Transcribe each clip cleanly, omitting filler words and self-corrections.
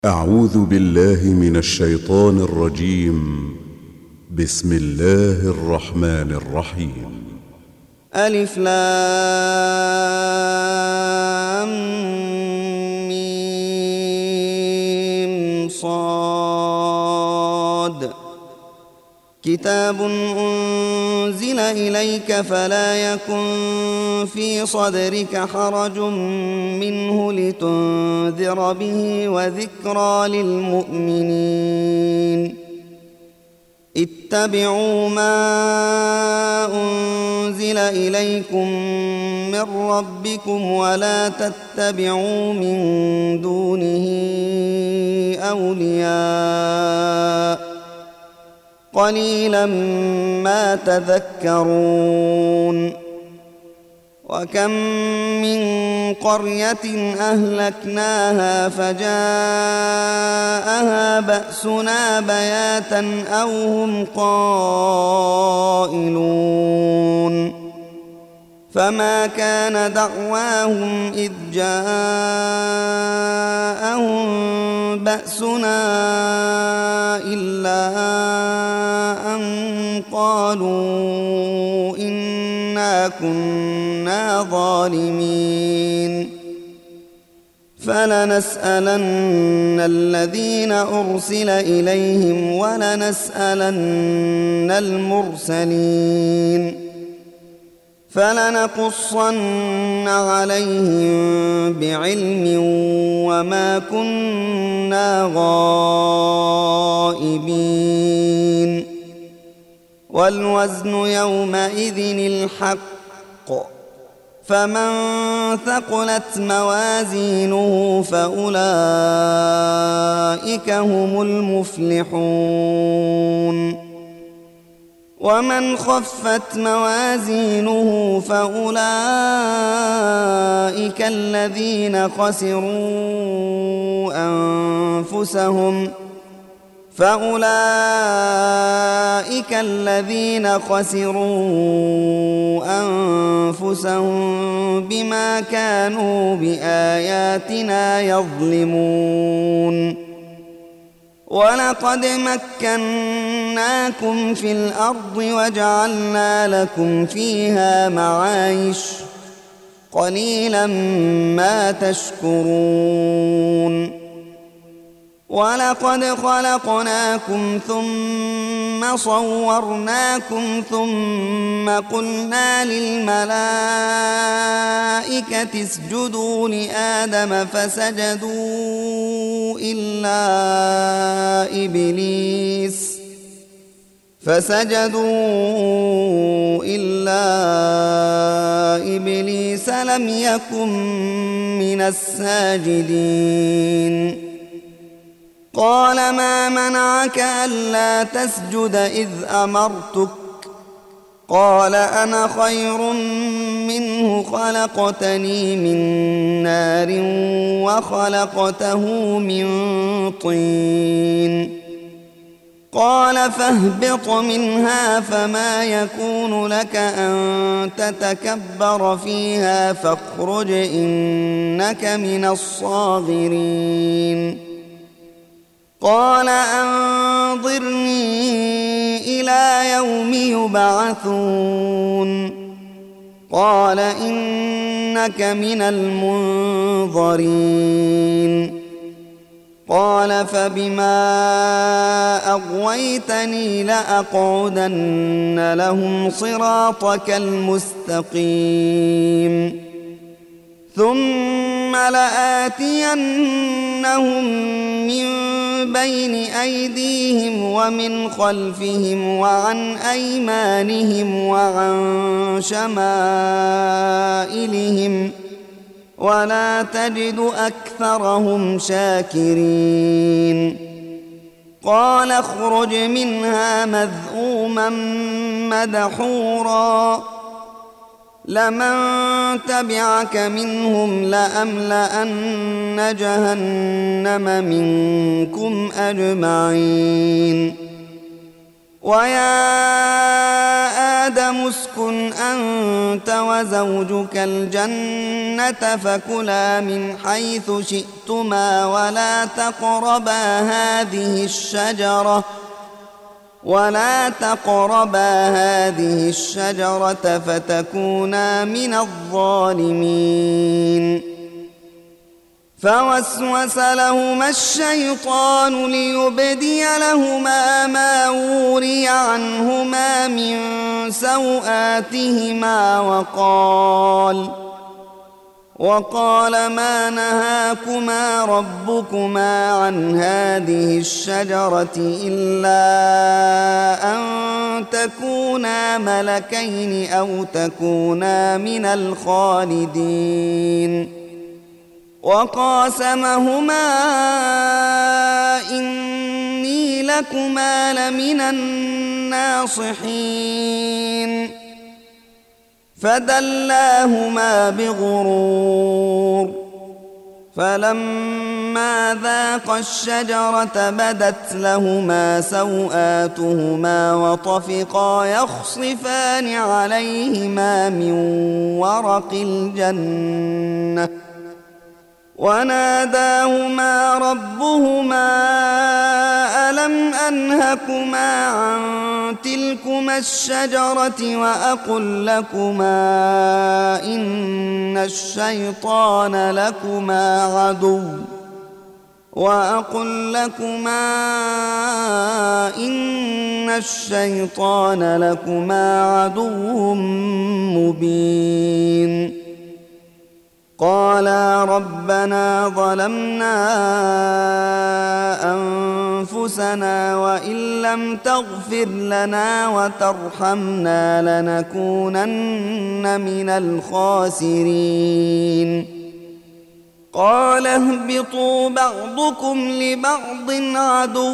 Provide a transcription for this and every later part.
أعوذ بالله من الشيطان الرجيم. بسم الله الرحمن الرحيم. ألف لام ميم صاد كتاب أنزل إليك فلا يكن في صدرك حرج منه لتنذر به وذكرى للمؤمنين. اتبعوا ما أنزل إليكم من ربكم ولا تتبعوا من دونه أولياء قليلا ما تذكرون. وكم من قرية أهلكناها فجاءها بأسنا بياتا أو هم قائلون فما كان دعواهم إذ جاءهم بأسنا إلا أن قالوا إنا كنا ظالمين. فلنسألن الذين أرسل إليهم ولنسألن المرسلين فلنقصن عليهم بعلم وما كنا غائبين. والوزن يومئذ الحق فمن ثقلت موازينه فأولئك هم المفلحون. ومن خفت موازينه فأولئك الذين خسروا أنفسهم بما كانوا بآياتنا يظلمون. ولقد مكناكم في الأرض وجعلنا لكم فيها معايش قليلا ما تشكرون. ولقد خلقناكم ثم صورناكم ثم قلنا للملائكة اسجدوا لآدم فسجدوا إلا إبليس لم يكن من الساجدين. قال ما منعك ألا تسجد إذ أمرتك؟ قال أنا خير منه خلقتني من نار وخلقته من طين. قال فاهبط منها فما يكون لك أن تتكبر فيها فاخرج إنك من الصاغرين. قال أنظرني إلى يوم يبعثون. قال إنك من المنظرين. قال فبما أغويتني لأقعدن لهم صراطك المستقيم ثم لآتينهم من بين أيديهم ومن خلفهم وعن أيمانهم وعن شمائلهم ولا تجد أكثرهم شاكرين. قال اخرج منها مذءوما مدحورا لمن تبعك منهم لأملأن جهنم منكم أجمعين. ويا آدم اسكن أنت وزوجك الجنة فكلا من حيث شئتما ولا تقربا هذه الشجرة فتكونا من الظالمين. فوسوس لهما الشيطان ليبدي لهما ما وري عنهما من سوآتهما وقال ما نهاكما ربكما عن هذه الشجرة إلا أن تكونا ملكين أو تكونا من الخالدين. وقاسمهما إني لكما لمن الناصحين. فدلاهما بغرور فلما ذاقا الشجرة بدت لهما سوآتهما وطفقا يخصفان عليهما من ورق الجنة وناداهما ربهما ألم أنهكما عن تلكما الشجرة وأقل لكما إن الشيطان لكما عدو مبين. قالا ربنا ظلمنا أنفسنا وإن لم تغفر لنا وترحمنا لنكونن من الخاسرين. قال اهبطوا بعضكم لبعض عدو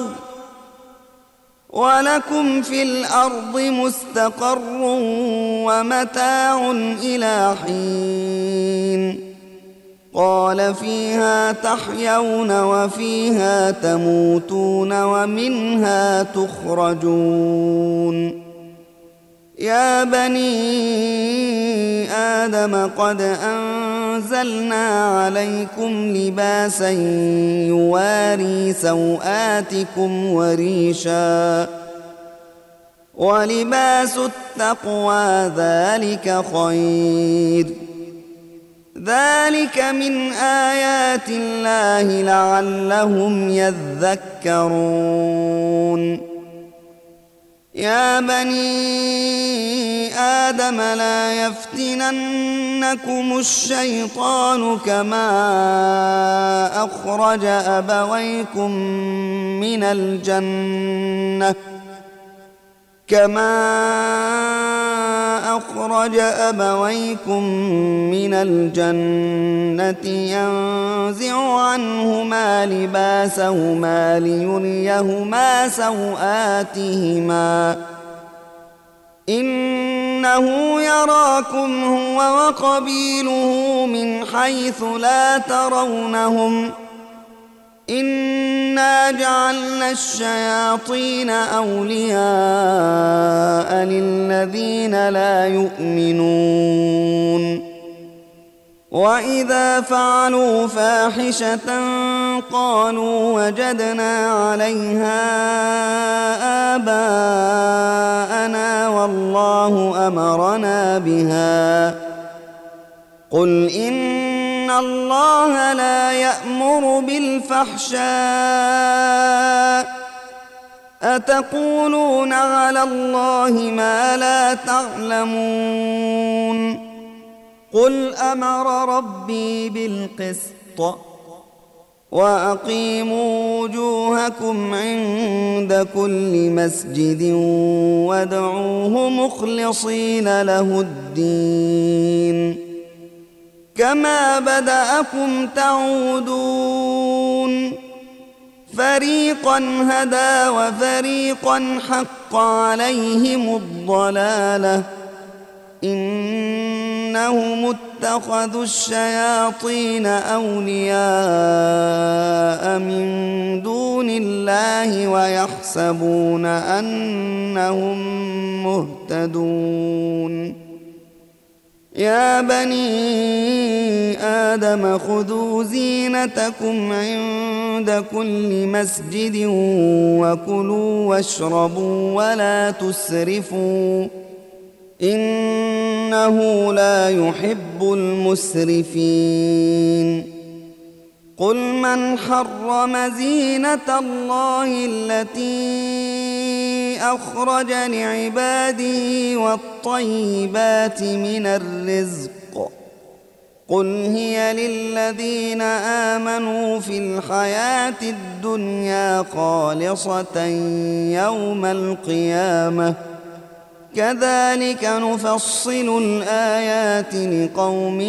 ولكم في الأرض مستقر ومتاع إلى حين. قال فيها تحيون وفيها تموتون ومنها تخرجون. يا بني آدم قد أنزلنا عليكم لباسا يواري سوآتكم وريشا ولباس التقوى ذلك خير. ذلك من آيات الله لعلهم يذكرون. يا بني آدم لا يفتننكم الشيطان كما أخرج أبويكم من الجنة ينزع عنهما لباسهما ليريهما سوآتهما إنه يراكم هو وقبيله من حيث لا ترونهم إنا جعلنا الشياطين أولياء للذين لا يؤمنون. وإذا فعلوا فاحشة قالوا وجدنا عليها آباءنا والله أمرنا بها. قل إن الله لا يأمر بالفحشاء أتقولون على الله ما لا تعلمون. قل أمر ربي بالقسط وأقيموا وجوهكم عند كل مسجد وادعوه مخلصين له الدين كما بدأكم تعودون. فريقا هدى وفريقا حق عليهم الضلالة إنما إنهم اتخذوا الشياطين أولياء من دون الله ويحسبون أنهم مهتدون. يا بني آدم خذوا زينتكم عند كل مسجد وكلوا واشربوا ولا تسرفوا إنه لا يحب المسرفين. قل من حرم زينة الله التي أخرج لعباده والطيبات من الرزق قل هي للذين آمنوا في الحياة الدنيا خالصة يوم القيامة كذلك نفصل الآيات لقوم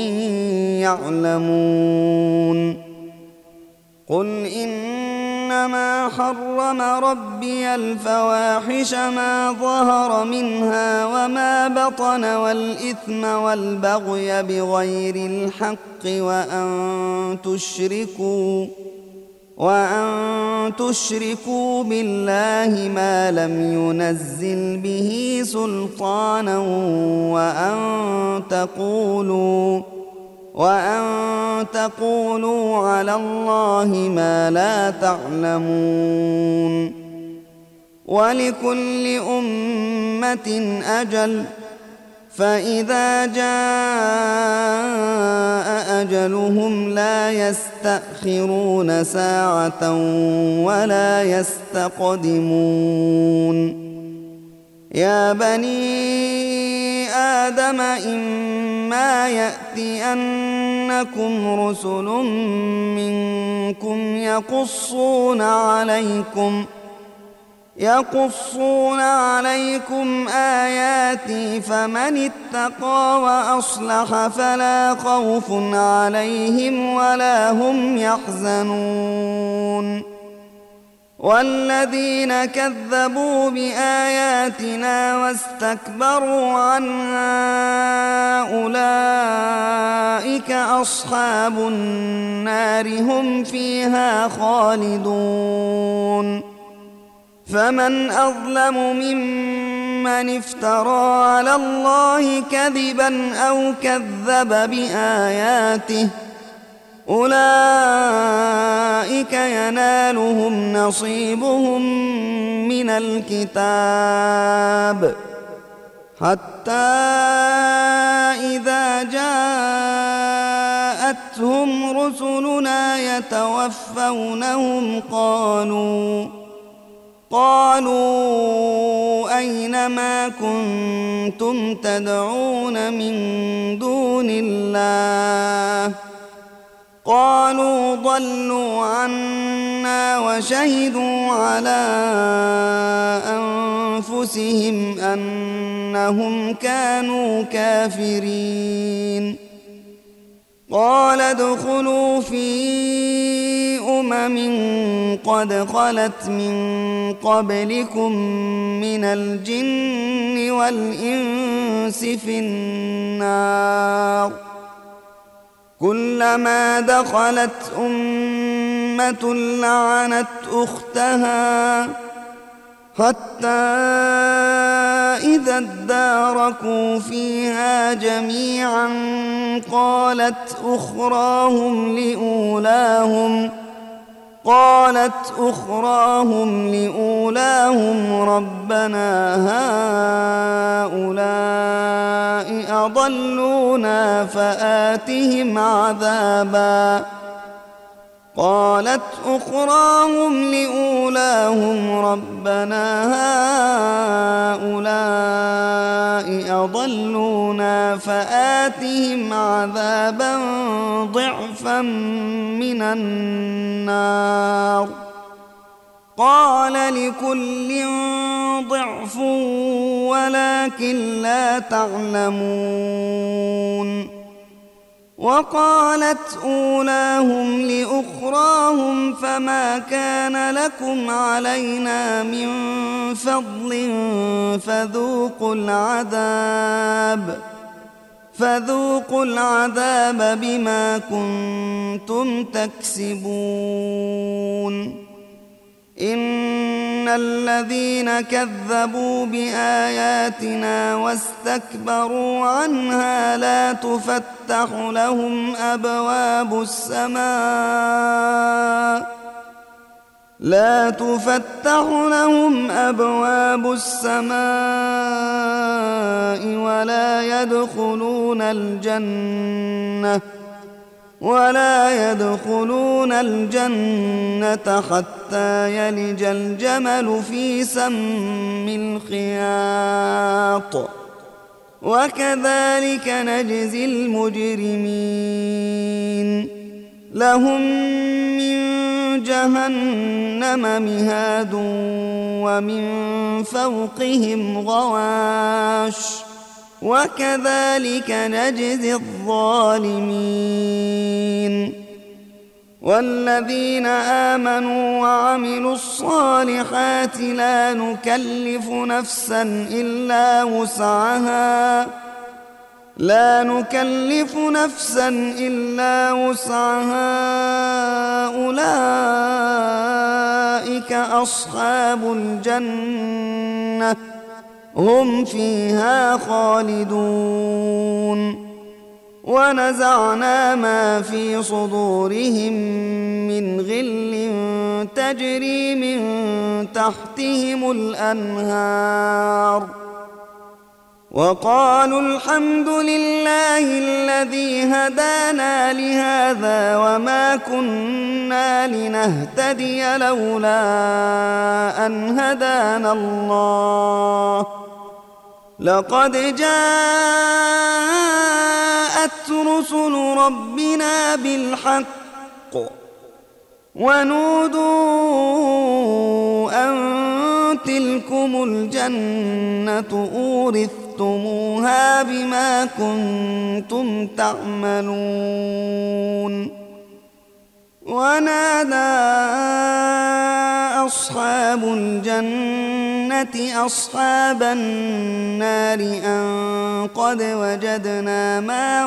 يعلمون. قل إنما حرم ربي الفواحش ما ظهر منها وما بطن والإثم والبغي بغير الحق وأن تشركوا بالله ما لم ينزل به سلطانا وأن تقولوا على الله ما لا تعلمون. ولكل أمة أجل فإذا جاء أجلهم لا يستأخرون ساعة ولا يستقدمون. يا بني آدم إما يأتينكم رسل منكم يقصون عليكم آياتي فمن اتقى وأصلح فلا خوف عليهم ولا هم يحزنون. والذين كذبوا بآياتنا واستكبروا عنها أولئك أصحاب النار هم فيها خالدون. فمن أظلم ممن افترى على الله كذبا أو كذب بآياته أولئك ينالهم نصيبهم من الكتاب حتى إذا جاءتهم رسلنا يتوفونهم قالوا أين ما كنتم تدعون من دون الله قالوا ضلوا عنا وشهدوا على أنفسهم أنهم كانوا كافرين. قال ادخلوا في قد خلت من قبلكم من الجن والإنس في النار كلما دخلت أمة لعنت أختها حتى إذا اداركوا فيها جميعا قالت أخراهم لأولاهم ربنا هؤلاء أضلونا فآتهم عذابا قالت أخراهم لأولاهم ربنا هؤلاء أضلونا فآتهم عذابا ضعفا من النار قال لكل ضعف ولكن لا تعلمون. وقالت أولاهم لأخراهم فما كان لكم علينا من فذوقوا العذاب بما كنتم تكسبون إن الذين كذبوا بآياتنا واستكبروا عنها لا تفتح لهم أبواب السماء ولا يدخلون الجنة حتى يلج الجمل في سم الخياط وكذلك نجزي المجرمين لهم من جهنم مهاد ومن فوقهم غواش وكذلك نجزي الظالمين والذين آمنوا وعملوا الصالحات لا نكلف نفسا إلا وسعها أولئك أصحاب الجنة هم فيها خالدون ونزعنا ما في صدورهم من غل تجري من تحتهم الأنهار وقالوا الحمد لله الذي هدانا لهذا وما كنا لنهتدي لولا أن هدانا الله لقد جاءت رسل ربنا بالحق ونودوا أن تلكم الجنة أورثتموها بما كنتم تعملون ونادى أصحاب الجنة أصحاب النار أن قد وجدنا ما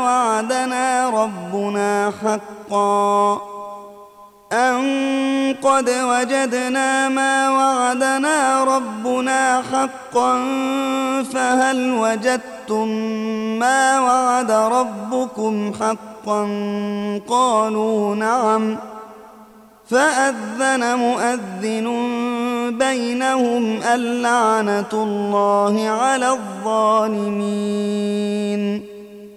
وعدنا ربنا حقا فهل وجدتم ما وعد ربكم حقا قالوا نعم فأذن مؤذن بينهم اللعنة الله على الظالمين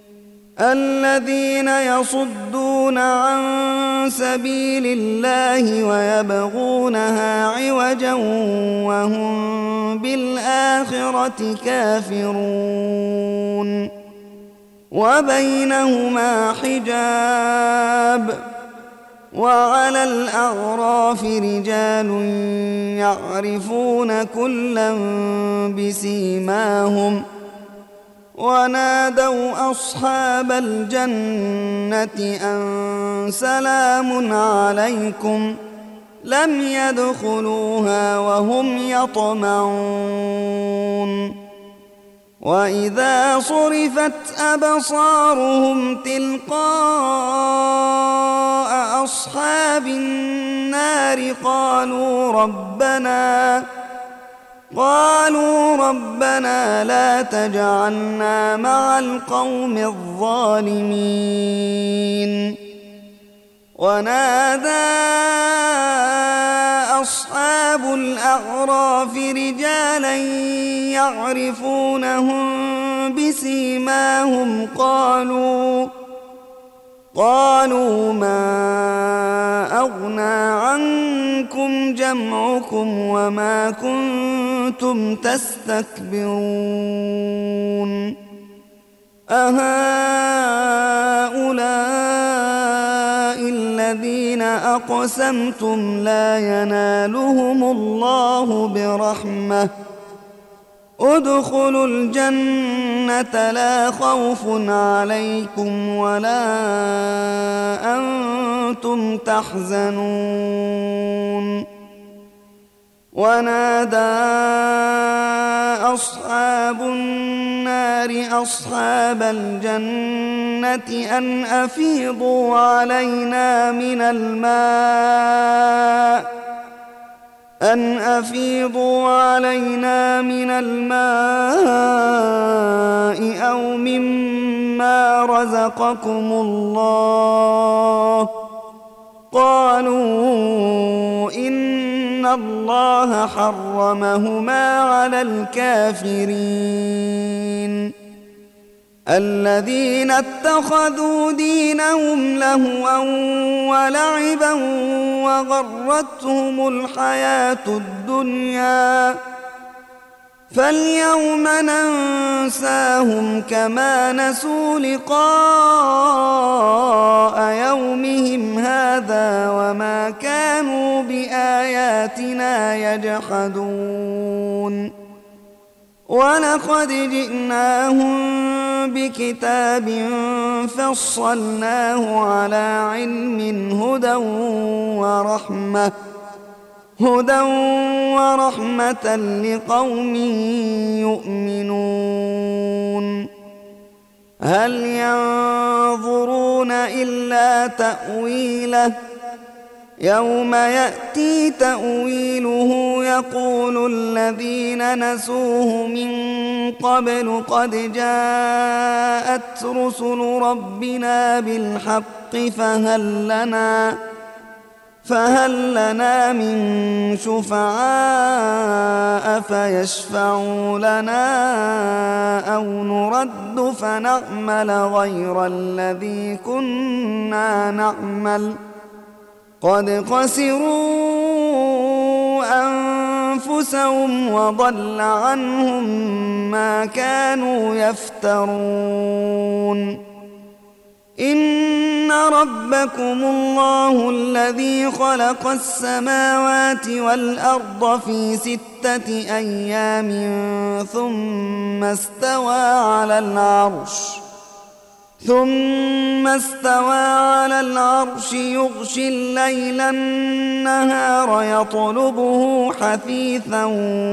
الذين يصدون عن سبيل الله ويبغونها عوجا وهم بالآخرة كافرون وبينهما حجاب وعلى الأعراف رجال يعرفون كلا بسيماهم ونادوا أصحاب الجنة أن سلام عليكم لم يدخلوها وهم يطمعون وإذا صرفت أبصارهم تلقاء أصحاب النار قالوا ربنا لا تجعلنا مع القوم الظالمين ونادى أصحاب الأعراف رجالا يعرفونهم بسيماهم قالوا ما أغنى عنكم جمعكم وما كنتم تستكبرون أهؤلاء الذين أقسمتم لا ينالهم الله برحمة ادخلوا الجنة لا خوف عليكم ولا أنتم تحزنون ونادى أصحاب النار أصحاب الجنة أن أفيضوا علينا من الماء أو مما رزقكم الله. قالوا إن الله حرمهما على الكافرين. الذين اتخذوا دينهم لهوا ولعبا وغرتهم الحياة الدنيا فاليوم ننساهم كما نسوا لقاء يومهم هذا وما كانوا بآياتنا يجحدون. ولقد جئناهم بكتاب فصلناه على علم هدى ورحمة لقوم يؤمنون. هل ينظرون إلا تأويله يوم يأتي تأويله يقول الذين نسوه من قبل قد جاءت رسل ربنا بالحق فهل لنا من شفعاء فيشفعوا لنا أو نرد فنعمل غير الذي كنا نعمل قد خسروا أنفسهم وضل عنهم ما كانوا يفترون. إن ربكم الله الذي خلق السماوات والأرض في 6 أيام ثم استوى على العرش يغشي الليل النهار يطلبه حثيثا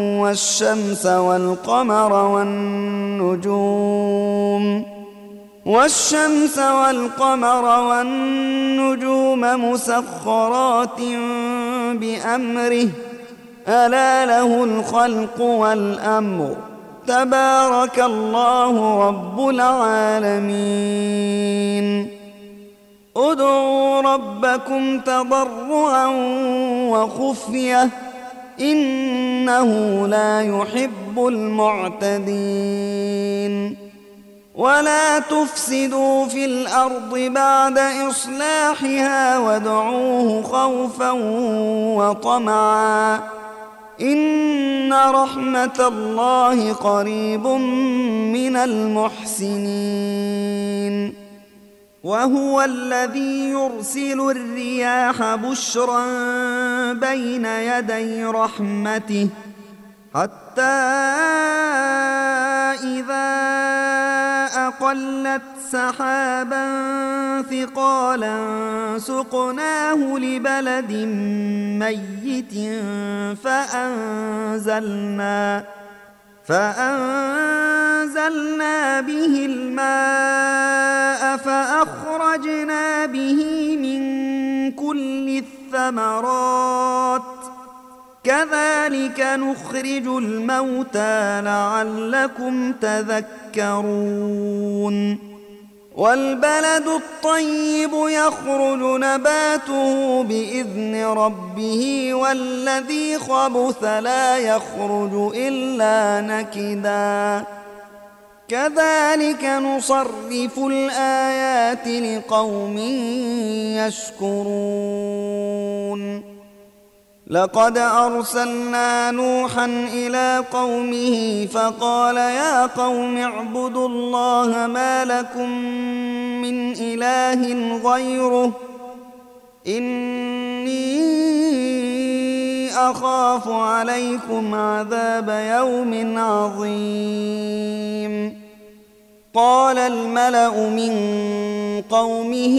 والشمس والقمر والنجوم مسخرات بأمره ألا له الخلق والأمر تبارك الله رب العالمين. ادعوا ربكم تضرعا وخفية إنه لا يحب المعتدين. ولا تفسدوا في الأرض بعد إصلاحها وادعوه خوفا وطمعا إن رحمة الله قريب من المحسنين. وهو الذي يرسل الرياح بشرا بين يدي رحمته حتى إذا أقلت سحابا ثقالا سقناه لبلد ميت فأنزلنا به الماء فأخرجنا به من كل الثمرات كذلك نخرج الموتى لعلكم تذكرون. والبلد الطيب يخرج نباته بإذن ربه والذي خبث لا يخرج إلا نكدا كذلك نصرف الآيات لقوم يشكرون. لقد أرسلنا نوحا إلى قومه فقال يا قوم اعبدوا الله ما لكم من إله غيره إني أخاف عليكم عذاب يوم عظيم. قال الملأ من قومه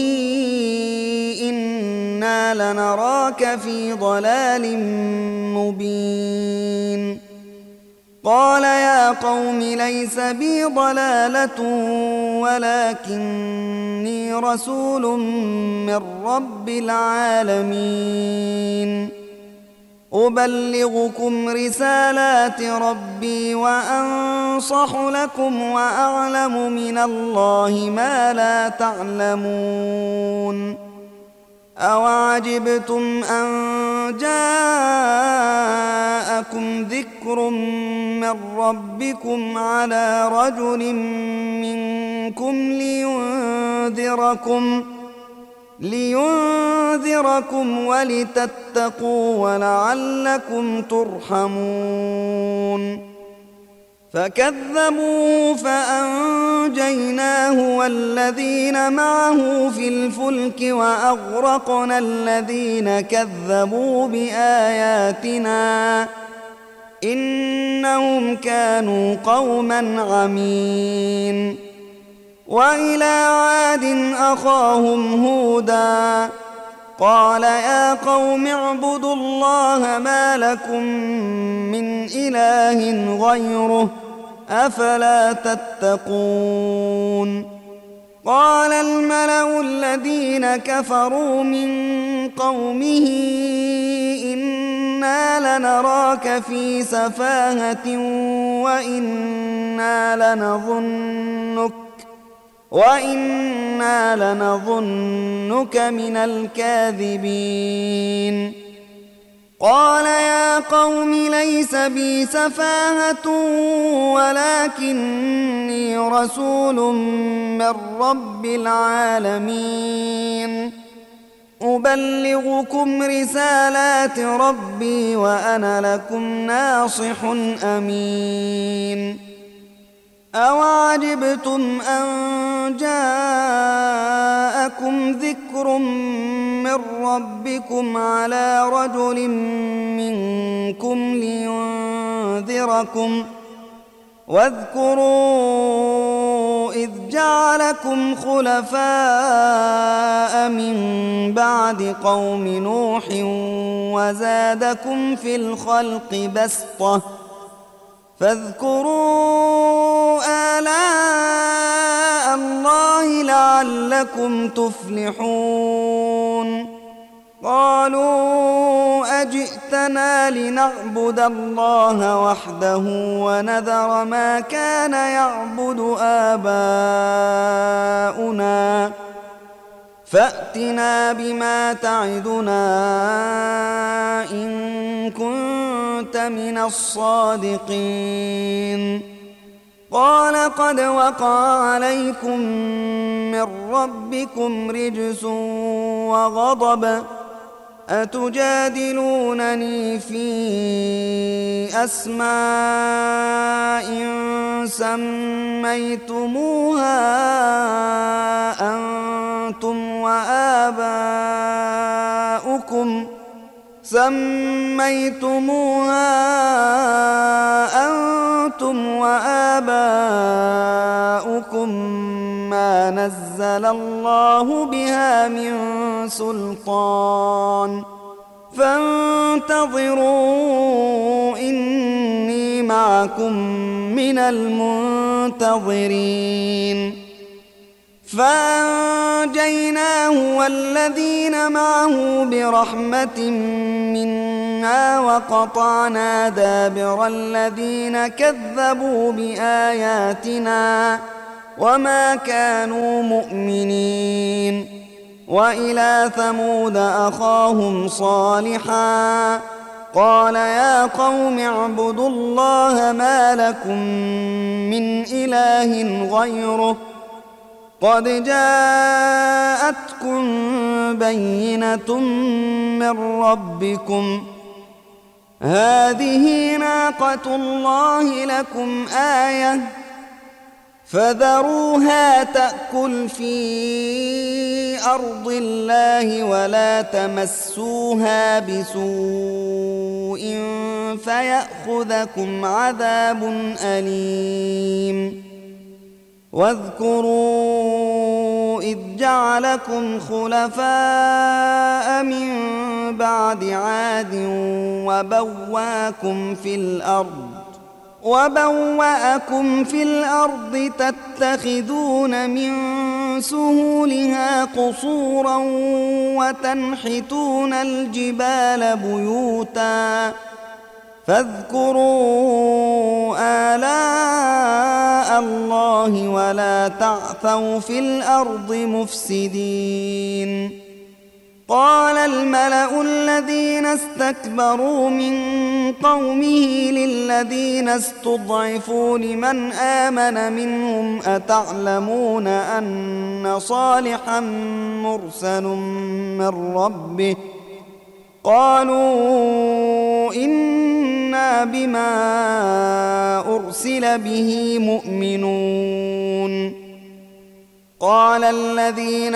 إنا لنراك في ضلال مبين. قال يا قوم ليس بي ضلالة ولكني رسول من رب العالمين أبلغكم رسالات ربي وأنصح لكم وأعلم من الله ما لا تعلمون أوعجبتم أن جاءكم ذكر من ربكم على رجل منكم لينذركم ولتتقوا ولعلكم ترحمون فكذبوه فأنجيناه والذين معه في الفلك وأغرقنا الذين كذبوا بآياتنا إنهم كانوا قوما عمين وإلى عاد أخاهم هودا قال يا قوم اعبدوا الله ما لكم من إله غيره أفلا تتقون قال الملأ الذين كفروا من قومه إنا لنراك في سفاهة وإنا لنظنك من الكاذبين قال يا قوم ليس بي سفاهة ولكني رسول من رب العالمين أبلغكم رسالات ربي وأنا لكم ناصح أمين أوعجبتم أن جاءكم ذكر من ربكم على رجل منكم لينذركم واذكروا إذ جعلكم خلفاء من بعد قوم نوح وزادكم في الخلق بسطة فاذكروا آلاء الله لعلكم تفلحون قالوا أجئتنا لنعبد الله وحده ونذر ما كان يعبد آباؤنا فأتنا بما تعدنا إن كنت من الصادقين قال قد وقع عليكم من ربكم رجس وغضب أتجادلونني في أسماء سميتموها أنتم وآباؤكم ما نزل الله بها من سلطان فانتظروا إني معكم من المنتظرين فأنجيناه والذين معه برحمة منا وقطعنا دابر الذين كذبوا بآياتنا وما كانوا مؤمنين وإلى ثمود أخاهم صالحا قال يا قوم اعبدوا الله ما لكم من إله غيره قد جاءتكم بينة من ربكم هذه ناقة الله لكم آية فذروها تأكل في أرض الله ولا تمسوها بسوء فيأخذكم عذاب أليم واذكروا إذ جعلكم خلفاء من بعد عاد وبواكم في الأرض وبوأكم في الأرض تتخذون من سهولها قصورا وتنحتون الجبال بيوتا فاذكروا آلاء الله ولا تعثوا في الأرض مفسدين. قال الملأ الذين استكبروا من قومه للذين استضعفوا لمن آمن منهم أتعلمون أن صالحا مرسل من ربه قالوا إنا بما أرسل به مؤمنون. قال الذين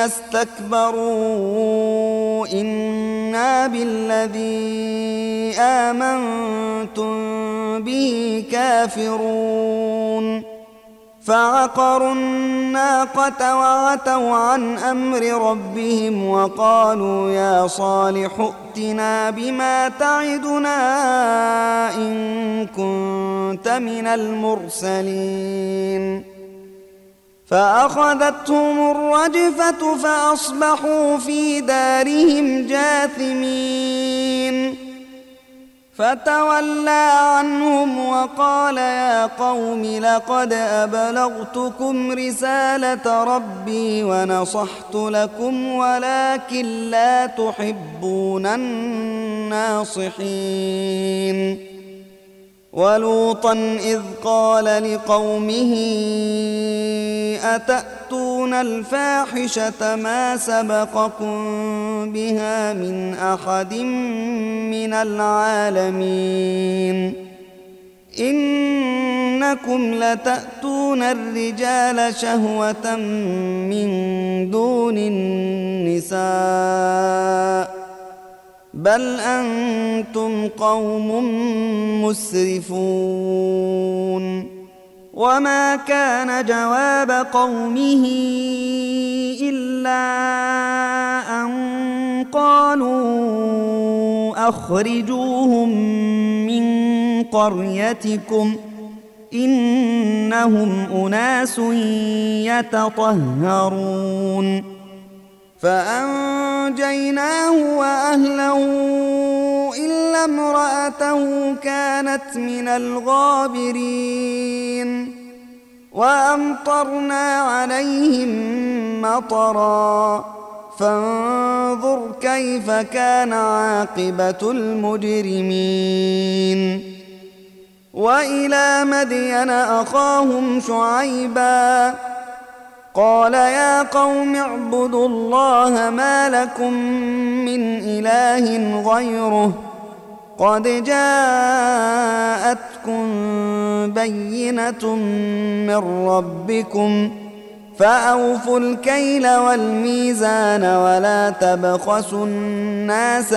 استكبروا إنا بالذي آمنتم به كافرون. فعقروا الناقة وعتوا عن أمر ربهم وقالوا يا صالح ائتنا بما تعدنا إن كنت من المرسلين. فأخذتهم الرجفة فأصبحوا في دارهم جاثمين. فتولى عنهم وقال يا قوم لقد أبلغتكم رسالة ربي ونصحت لكم ولكن لا تحبون الناصحين. ولوطا إذ قال لقومه أتأتون الفاحشة ما سبقكم بها من أحد من العالمين إنكم لتأتون الرجال شهوة من دون النساء بل أنتم قوم مسرفون. وما كان جواب قومه إلا أن قالوا أخرجوهم من قريتكم إنهم أناس يتطهرون. فأنجيناه وأهله إلا امرأته كانت من الغابرين. وأمطرنا عليهم مطرا فانظر كيف كان عاقبة المجرمين. وإلى مدين أخاهم شعيبا قال يا قوم اعبدوا الله ما لكم من إله غيره قد جاءتكم بينة من ربكم فأوفوا الكيل والميزان ولا تبخسوا الناس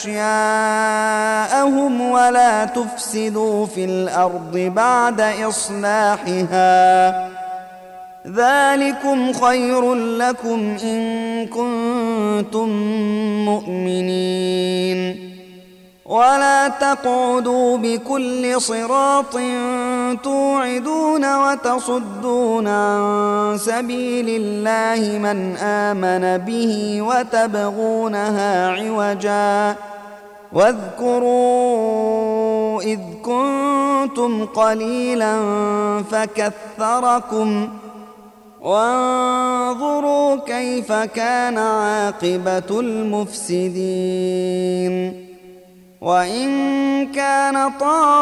أشياءهم ولا تفسدوا في الأرض بعد إصلاحها ذلكم خير لكم إن كنتم مؤمنين. ولا تقعدوا بكل صراط توعدون وتصدون عن سبيل الله من آمن به وتبغونها عوجا واذكروا إذ كنتم قليلا فكثركم وانظروا كيف كان عاقبة المفسدين. وإن كان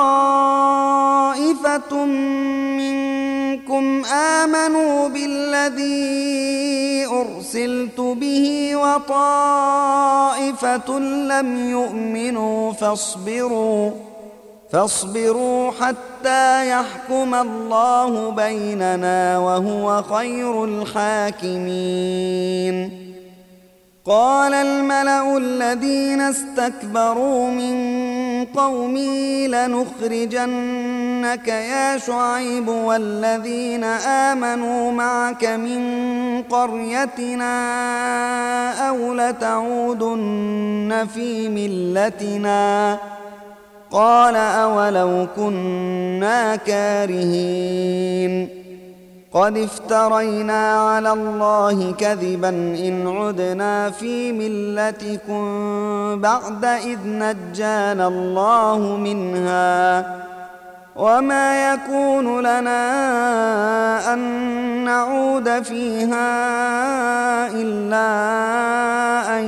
طائفة منكم آمنوا بالذي أرسلت به وطائفة لم يؤمنوا فاصبروا حتى يحكم الله بيننا وهو خير الحاكمين. قال الملأ الذين استكبروا من قومه لنخرجنك يا شعيب والذين آمنوا معك من قريتنا أو لتعودن في ملتنا قال أولو كنا كارهين قد افترينا على الله كذبا إن عدنا في ملتكم بعد إذ نجانا الله منها وما يكون لنا أن نعود فيها إلا أن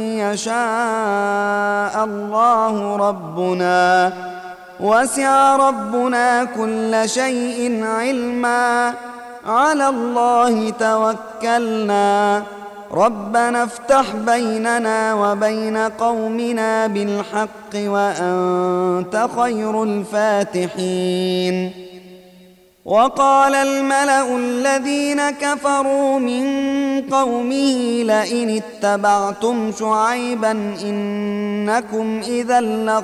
يشاء الله ربنا وسع ربنا كل شيء علما على الله توكلنا ربنا افتح بيننا وبين قومنا بالحق وأنت خير الفاتحين. وقال الملأ الذين كفروا من قومه لئن اتبعتم شعيبا إنكم إذا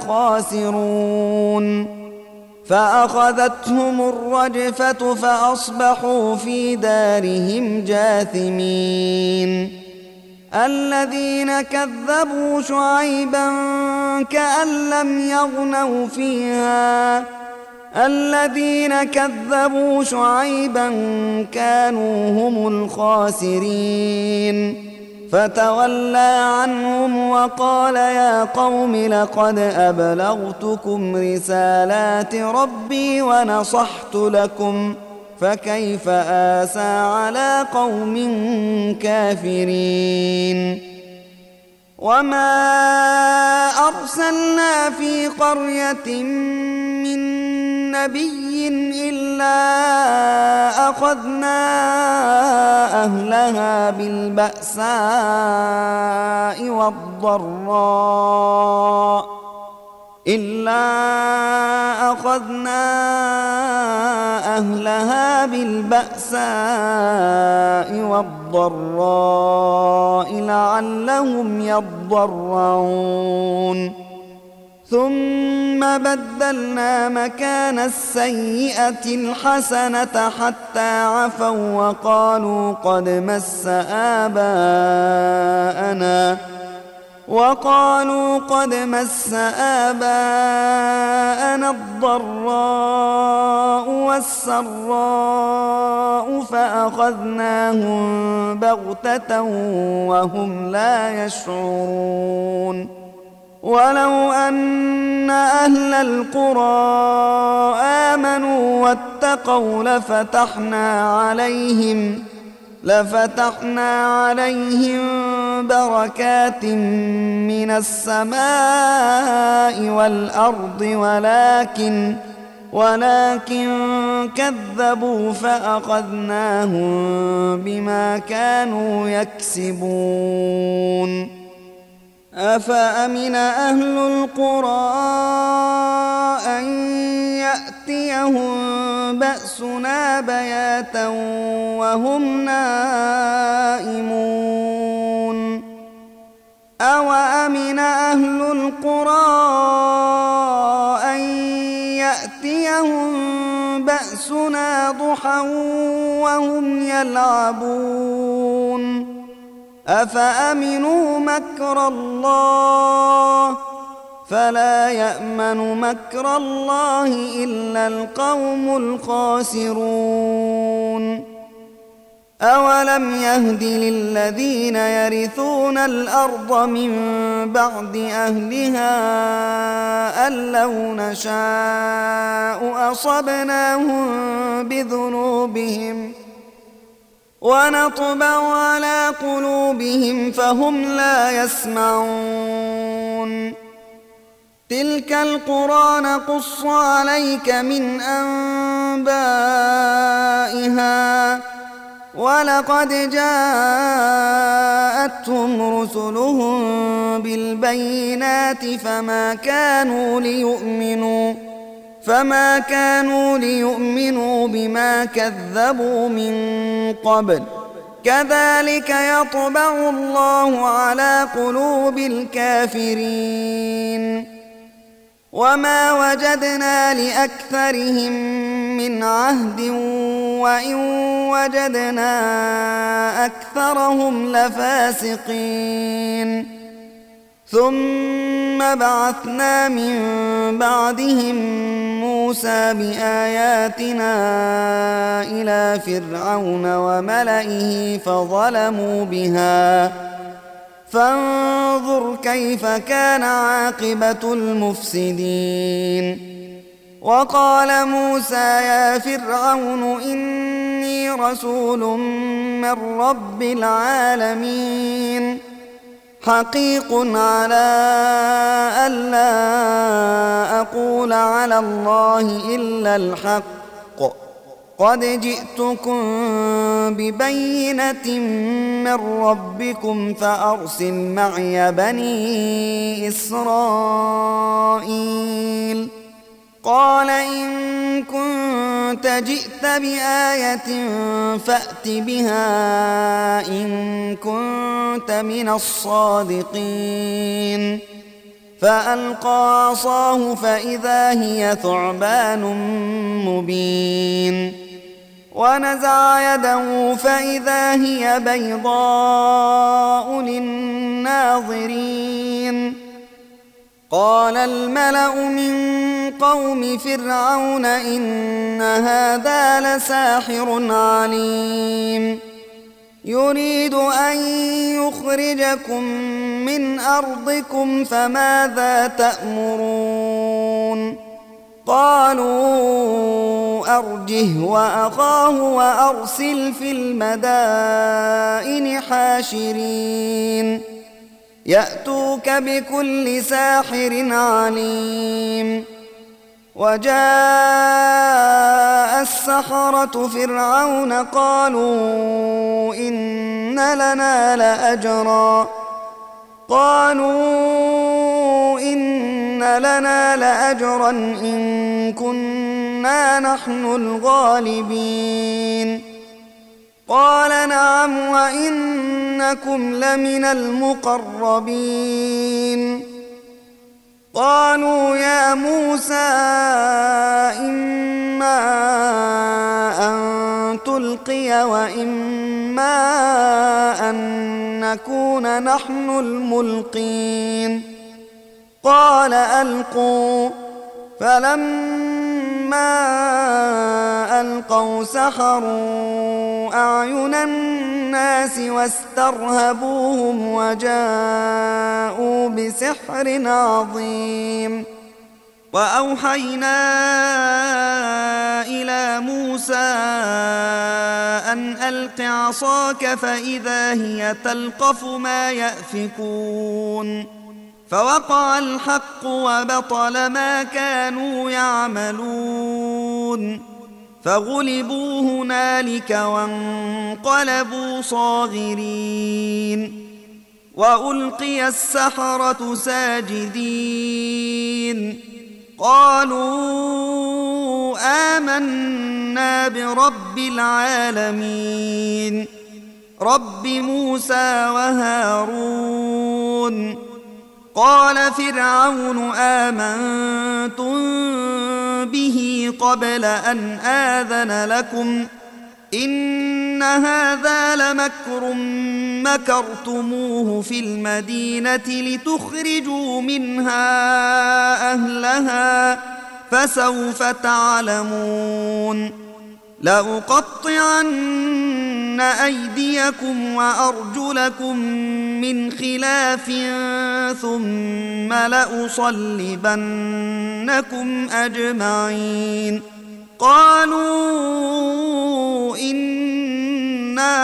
لخاسرون فأخذتهم الرجفة فأصبحوا في دارهم جاثمين. الذين كذبوا شعيبا كأن لم يغنوا فيها الذين كذبوا شعيبا كانوا هم الخاسرين فتولى عنهم وقال يا قوم لقد أبلغتكم رسالات ربي ونصحت لكم فكيف آسى على قوم كافرين. وما أرسلنا في قرية من نبي إلا أخذنا أهلها بالبأساء والضراء لعلهم يضرعون ثم بدلنا مكان السيئة الحسنة حتى عفوا وقالوا قد مس آباءنا الضراء والسراء فأخذناهم بغتة وهم لا يشعرون. ولو أن أهل القرى آمنوا واتقوا لفتحنا عليهم بركات من السماء والأرض ولكن كذبوا فأخذناهم بما كانوا يكسبون. أفأمن أهل القرى أن يأتيهم بأسنا بياتا وهم نائمون أوأمن أهل القرى أن يأتيهم بأسنا ضحى وهم يلعبون أفأمنوا مكر الله فلا يأمن مكر الله إلا القوم الخاسرون. أولم يهد للذين يرثون الأرض من بعد أهلها أن لو نشاء أصبناهم بذنوبهم ونطبع على قلوبهم فهم لا يسمعون. تلك القرى نقص عليك من أنبائها ولقد جاءتهم رسلهم بالبينات فما كانوا ليؤمنوا بما كذبوا من قبل كذلك يطبع الله على قلوب الكافرين. وما وجدنا لأكثرهم من عهد وإن وجدنا أكثرهم لفاسقين. ثم بعثنا من بعدهم موسى بآياتنا إلى فرعون وملئه فظلموا بها فانظر كيف كان عاقبة المفسدين. وقال موسى يا فرعون إني رسول من رب العالمين حقيق على ألا أقول على الله إلا الحق قد جئتكم ببينة من ربكم فأرسل معي بني إسرائيل. قال إن كنت جئت بآية فأت بها إن كنت من الصادقين. فألقى عصاه فإذا هي ثعبان مبين ونزع يده فإذا هي بيضاء للناظرين. قال الملأ من قوم فرعون إن هذا لساحر عليم يريد أن يخرجكم من أرضكم فماذا تأمرون. قالوا أرجه وأخاه وأرسل في المدائن حاشرين يأتوك بكل ساحر عليم. وجاء السحرة فرعون قالوا إن لنا لأجرا إن كنا نحن الغالبين. قال نعم وإنكم لمن المقربين. قالوا يا موسى إما أن تلقي وإما أن نكون نحن الملقين. قال ألقوا. فلما ألقوا سحروا أعين الناس واسترهبوهم وجاءوا بسحر عظيم. وأوحينا إلى موسى أن ألق عصاك فإذا هي تلقف ما يأفكون. فوقع الحق وبطل ما كانوا يعملون فغلبوا هنالك وانقلبوا صاغرين. وألقي السحرة ساجدين قالوا آمنا برب العالمين رب موسى وهارون. قال فرعون آمنتم به قبل أن آذن لكم إن هذا لمكر مكرتموه في المدينة لتخرجوا منها أهلها فسوف تعلمون. لأقطعن أيديكم وأرجلكم من خلاف ثم لأصلبنكم أجمعين. قالوا إنا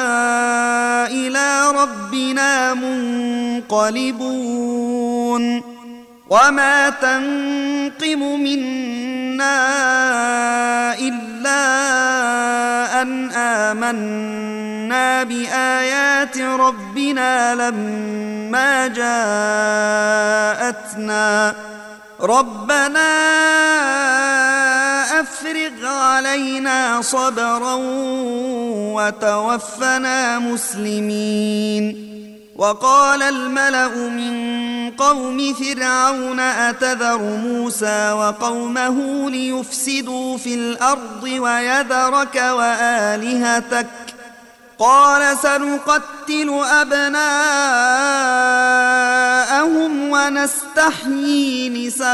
إلى ربنا منقلبون. وما تنقم منا إلا أن آمنا بآيات ربنا لما جاءتنا ربنا أفرغ علينا صبرا وتوفنا مسلمين. وقال الملأ من قوم فرعون أتذر موسى وقومه ليفسدوا في الأرض ويذرك وآلهتك قال سنقتل أبناءهم ونستحيي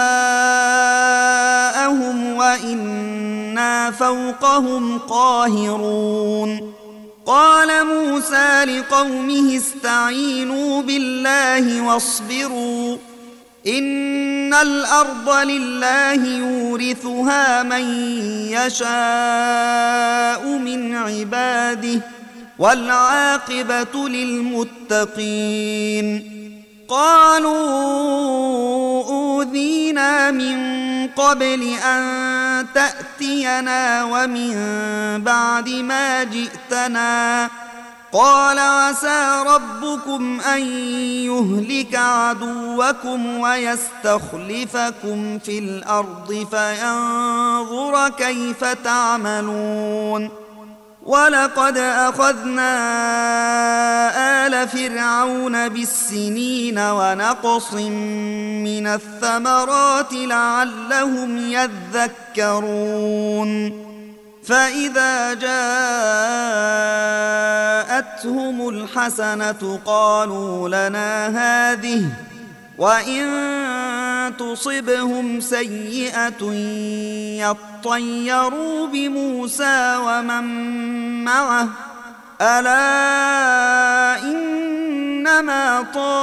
نساءهم وإنا فوقهم قاهرون قال موسى لقومه استعينوا بالله واصبروا إن الأرض لله يورثها من يشاء من عباده والعاقبة للمتقين قالوا أوذينا من قبل أن تأتينا ومن بعد ما جئتنا قال عسى ربكم أن يهلك عدوكم ويستخلفكم في الأرض فينظر كيف تعملون ولقد أخذنا آل فرعون بالسنين ونقص من الثمرات لعلهم يذكرون فإذا جاءتهم الحسنة قالوا لنا هذه وإن تصبهم سيئة يطيروا بموسى ومن معه ألا إنما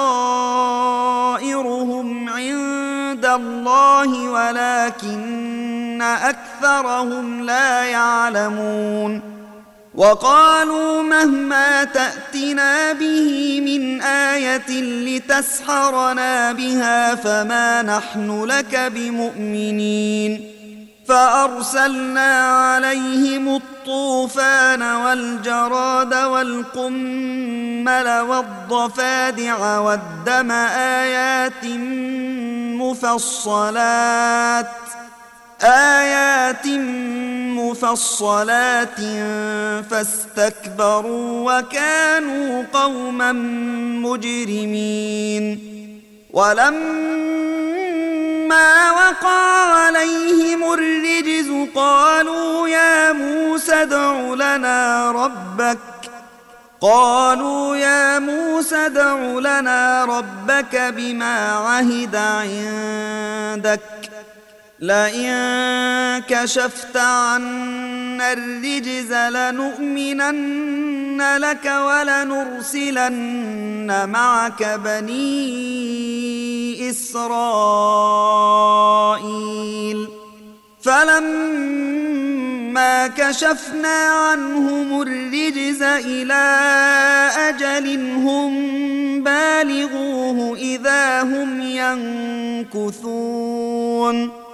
طائرهم عند الله ولكن أكثرهم لا يعلمون وقالوا مهما تأتنا به من آية لتسحرنا بها فما نحن لك بمؤمنين فأرسلنا عليهم الطوفان والجراد والقمل والضفادع والدم آيات مفصلات فاستكبروا وكانوا قوما مجرمين ولما وقع عليهم الرجز قالوا يا موسى ادع لنا ربك بما عهد عندك لئن كشفت عنا الرجز لنؤمنن لك ولنرسلن معك بني إسرائيل فلما كشفنا عنهم الرجز إلى أجل هم بالغوه إذا هم ينكثون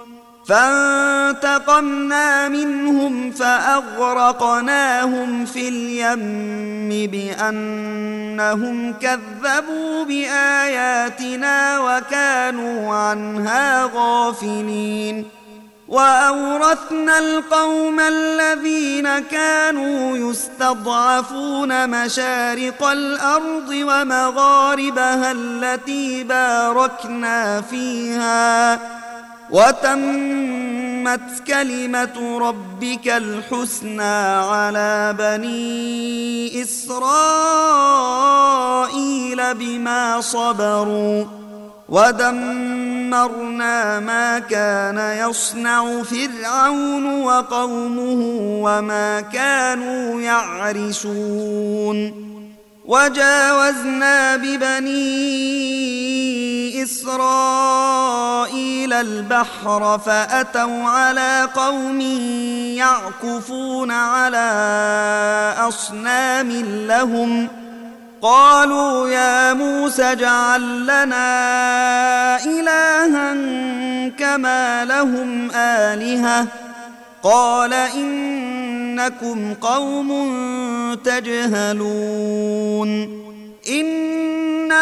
فانتقمنا منهم فأغرقناهم في اليم بأنهم كذبوا بآياتنا وكانوا عنها غافلين وأورثنا القوم الذين كانوا يستضعفون مشارق الأرض ومغاربها التي باركنا فيها وتمت كلمة ربك الحسنى على بني إسرائيل بما صبروا ودمرنا ما كان يصنع فرعون وقومه وما كانوا يعرشون وجاوزنا ببني إسرائيل البحر فأتوا على قوم يعكفون على أصنام لهم قالوا يا موسى اجعل لنا إلها كما لهم آلهة قال إنكم قوم تجهلون إن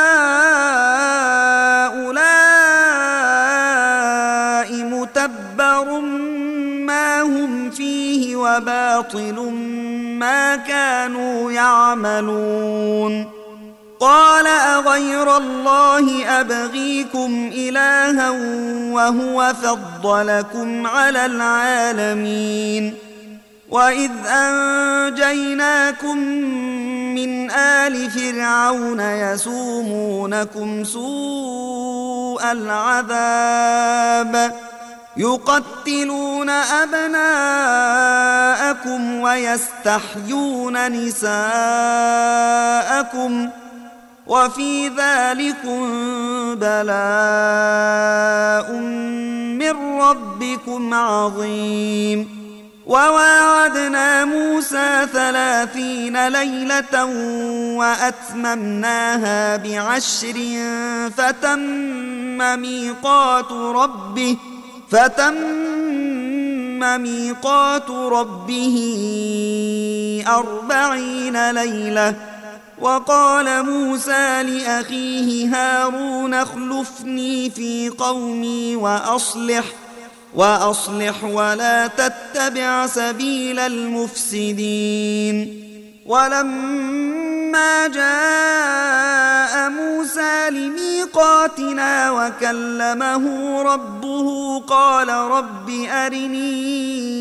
هؤلاء متبر ما هم فيه وباطل ما كانوا يعملون قال أغير الله أبغيكم إلها وهو فضلكم على العالمين وإذ أنجيناكم من آل فرعون يسومونكم سوء العذاب يقتلون أبناءكم ويستحيون نساءكم وفي ذلكم بلاء من ربكم عظيم وواعدنا موسى 30 ليلة وأتممناها ب10 فتم ميقات ربه 40 ليلة وقال موسى لأخيه هارون اخلفني في قومي وأصلح ولا تتبع سبيل المفسدين ولما جاء موسى لميقاتنا وكلمه ربه قال رب أرني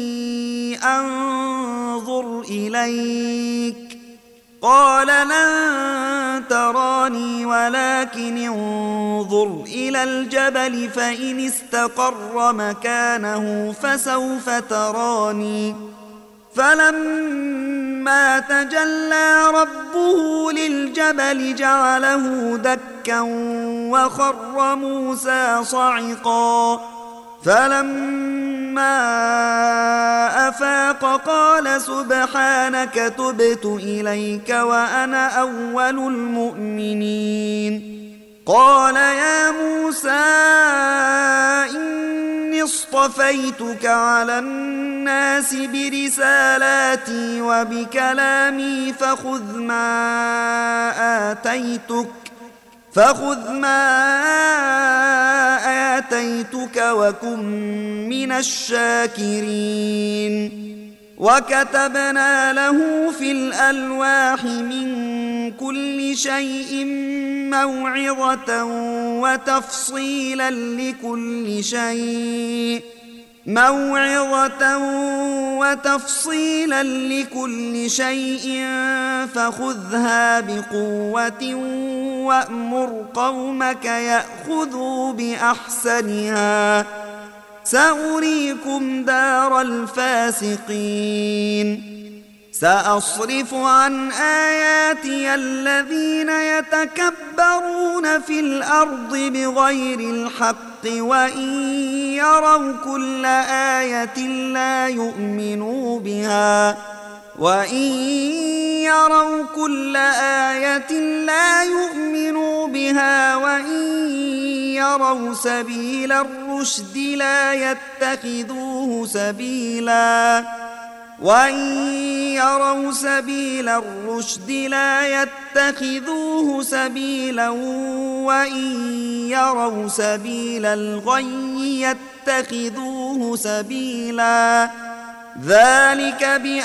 أنظر إليك قال لن تراني ولكن انظر إلى الجبل فإن استقر مكانه فسوف تراني فلما تجلى ربه للجبل جعله دكا وخر موسى صعقا فلما أفاق قال سبحانك تبت إليك وأنا أول المؤمنين قال يا موسى إني اصطفيتك على الناس برسالاتي وبكلامي فخذ ما آتيتك وكن من الشاكرين وكتبنا له في الألواح من كل شيء موعظة وتفصيلا لكل شيء فخذها بقوة وأمر قومك يأخذوا بأحسنها سأريكم دار الفاسقين سأصرف عن آياتي الذين يتكبرون في الأرض بغير الحق وإن يروا كل آية لا يؤمنوا بها وإن يروا سبيل الرشد لا يتخذوه سبيلا وإن يروا سبيل الغي يتخذوه سبيلا ذلك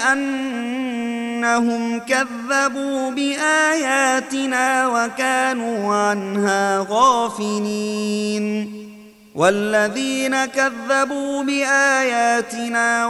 بأنهم كذبوا بآياتنا وكانوا عنها غافلين والذين كذبوا بآياتنا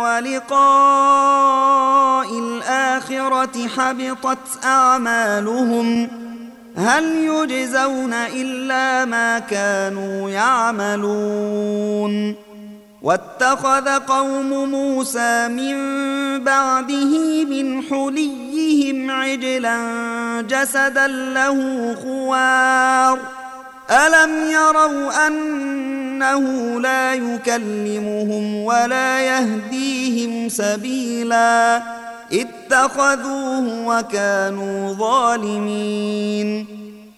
ولقاء الآخرة حبطت أعمالهم هل يجزون إلا ما كانوا يعملون واتخذ قوم موسى من بعده من حليهم عجلا جسدا له خوار ألم يروا أنه لا يكلمهم ولا يهديهم سبيلا اتخذوه وكانوا ظالمين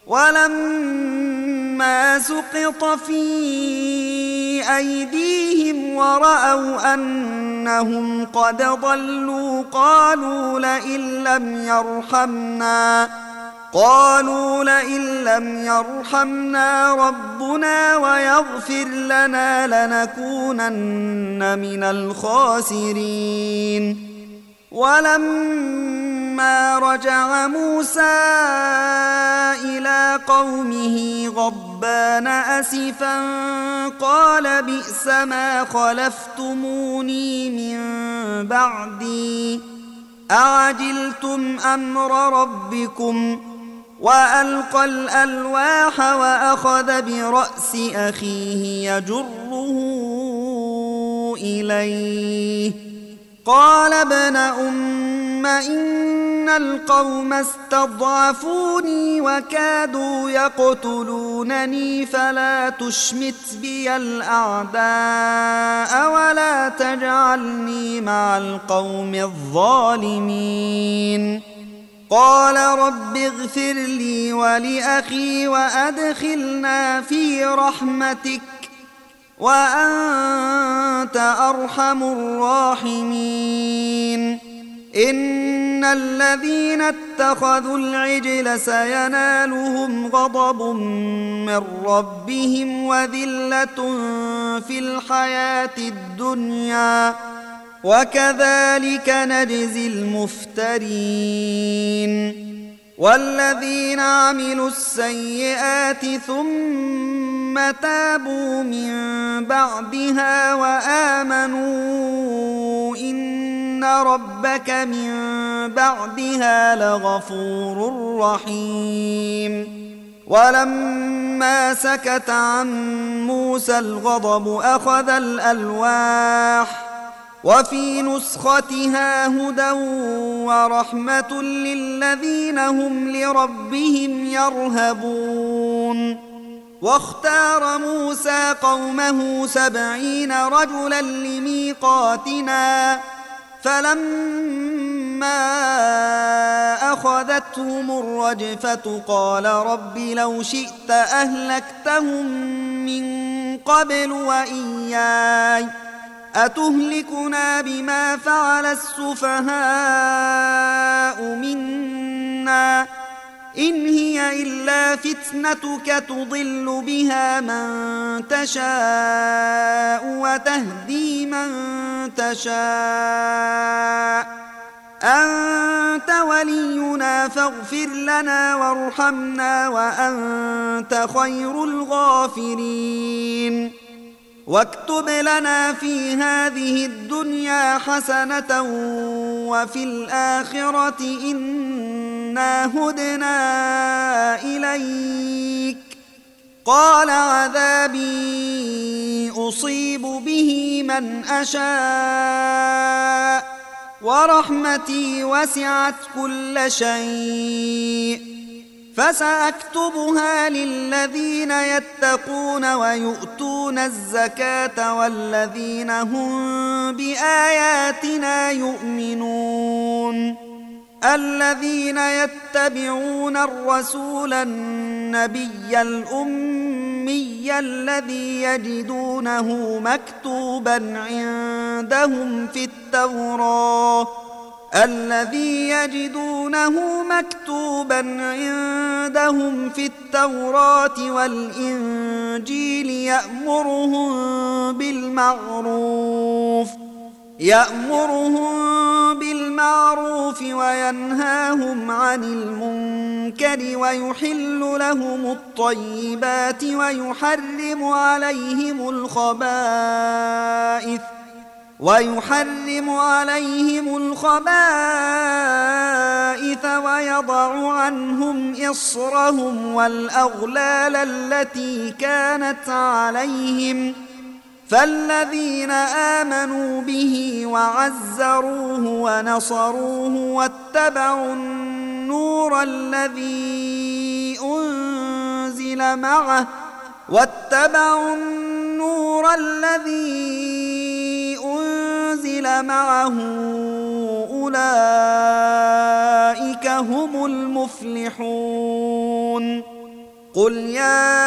ولما سقط في أيديهم ورأوا أنهم قد ضلوا قالوا لئن لم يرحمنا ربنا ويغفر لنا لنكونن من الخاسرين ولما فلما رجع موسى إلى قومه غضبان أسفا قال بئس ما خلفتموني من بعدي أعجلتم أمر ربكم وألقى الألواح وأخذ برأس أخيه يجره إليه قال ابن أم إن القوم استضعفوني وكادوا يقتلونني فلا تشمت بي الأعداء ولا تجعلني مع القوم الظالمين قال رب اغفر لي ولأخي وأدخلنا في رحمتك وأنت أرحم الراحمين إن الذين اتخذوا العجل سينالهم غضب من ربهم وذلة في الحياة الدنيا وكذلك نجزي المفترين والذين عملوا السيئات ثم تابوا من بعدها وآمنوا إن ربك من بعدها لغفور رحيم ولما سكت عن موسى الغضب أخذ الألواح وفي نسختها هدى ورحمة للذين هم لربهم يرهبون واختار موسى قومه 70 رجلا لميقاتنا فلما أخذتهم الرجفة قال رب لو شئت أهلكتهم من قبل وإياي أتهلكنا بما فعل السفهاء منا إن هي إلا فتنتك تضل بها من تشاء وتهدي من تشاء أنت ولينا فاغفر لنا وارحمنا وأنت خير الغافرين واكتب لنا في هذه الدنيا حسنة وفي الآخرة إنا هدنا إليك قال عذابي أصيب به من أشاء ورحمتي وسعت كل شيء فسأكتبها للذين يتقون ويؤتون الزكاة والذين هم بآياتنا يؤمنون الذين يتبعون الرسول النبي الأمي الذي يجدونه مكتوبا عندهم في التوراة والإنجيل يأمرهم بالمعروف وينهاهم عن المنكر ويحل لهم الطيبات ويحرم عليهم الخبائث ويضع عنهم إصرهم والأغلال التي كانت عليهم فالذين آمنوا به وعزروه ونصروه واتبعوا النور الذي أنزل معه أولئك هم المفلحون قل يا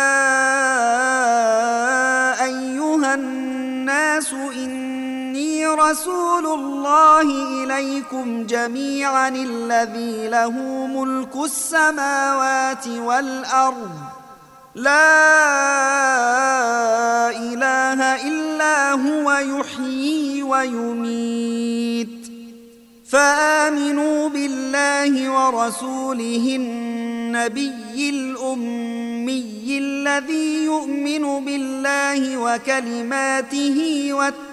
أيها الناس إني رسول الله إليكم جميعا الذي له ملك السماوات والأرض لا إله إلا هو يحيي ويميت فآمنوا بالله ورسوله النبي الأمي الذي يؤمن بالله وكلماته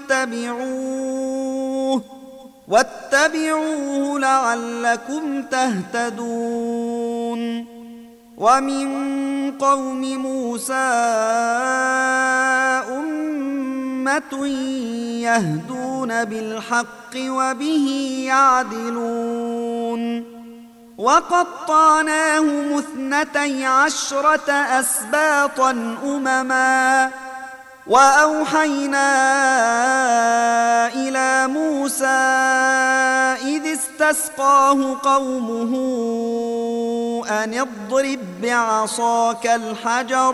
واتبعوه لعلكم تهتدون. ومن قوم موسى أمة يهدون بالحق وبه يعدلون. وقطعناهم 12 أسباطا أمما وأوحينا إلى موسى إذ استسقاه قومه أن اضرب بعصاك الحجر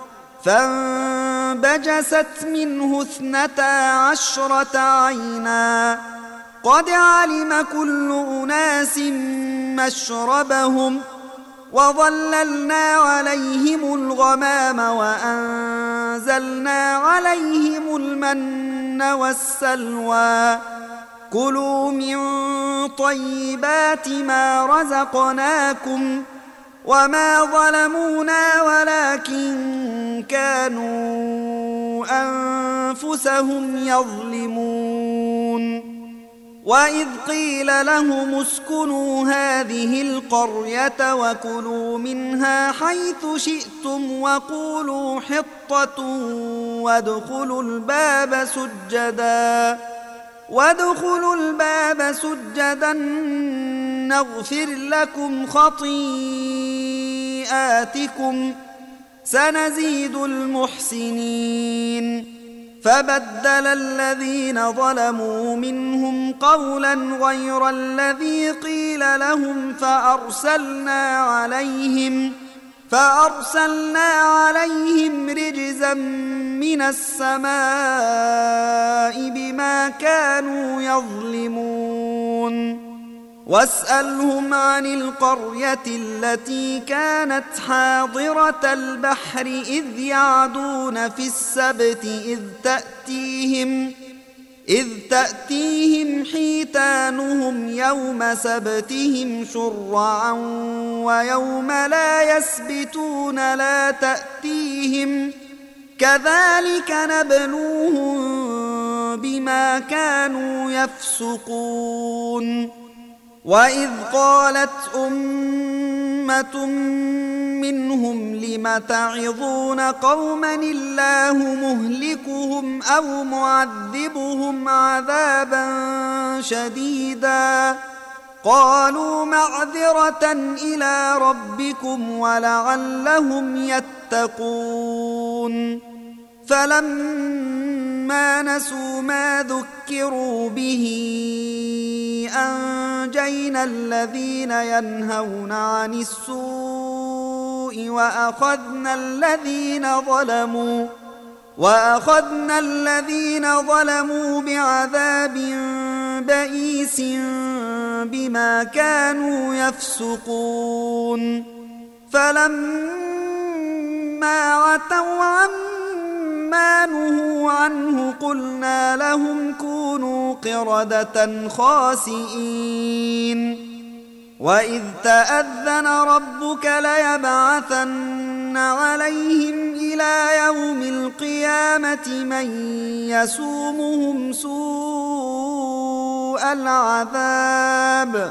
فانبجست منه 12 عينا قد علم كل أناس مشربهم وظللنا عليهم الغمام وأنزلنا عليهم المن والسلوى كلوا من طيبات ما رزقناكم وما ظلمونا ولكن كانوا أنفسهم يظلمون. وإذ قيل لهم اسكنوا هذه القرية وكلوا منها حيث شئتم وقولوا حطة وادخلوا الباب سجدا نغفر لكم خطيئاتكم سنزيد المحسنين. فبدل الذين ظلموا منهم قولا غير الذي قيل لهم فأرسلنا عليهم رجزا من السماء بما كانوا يظلمون. واسألهم عن القرية التي كانت حاضرة البحر إذ يعدون في السبت إذ تأتيهم حيتانهم يوم سبتهم شرعا ويوم لا يسبتون لا تأتيهم كذلك نبلوهم بما كانوا يفسقون. وإذ قالت أمة منهم لم تعظون قوما الله مهلكهم أو معذبهم عذابا شديدا قالوا معذرة إلى ربكم ولعلهم يتقون. فلما نسوا ما ذكروا به أنجينا الذين ينهون عن السوء وأخذنا الذين ظلموا بعذاب بئيس بما كانوا يفسقون. فلما عتوا عما نهوا عنه قلنا لهم كونوا قردة خاسئين. وإذ تأذن ربك ليبعثن عليهم إلى يوم القيامة من يسومهم سوء العذاب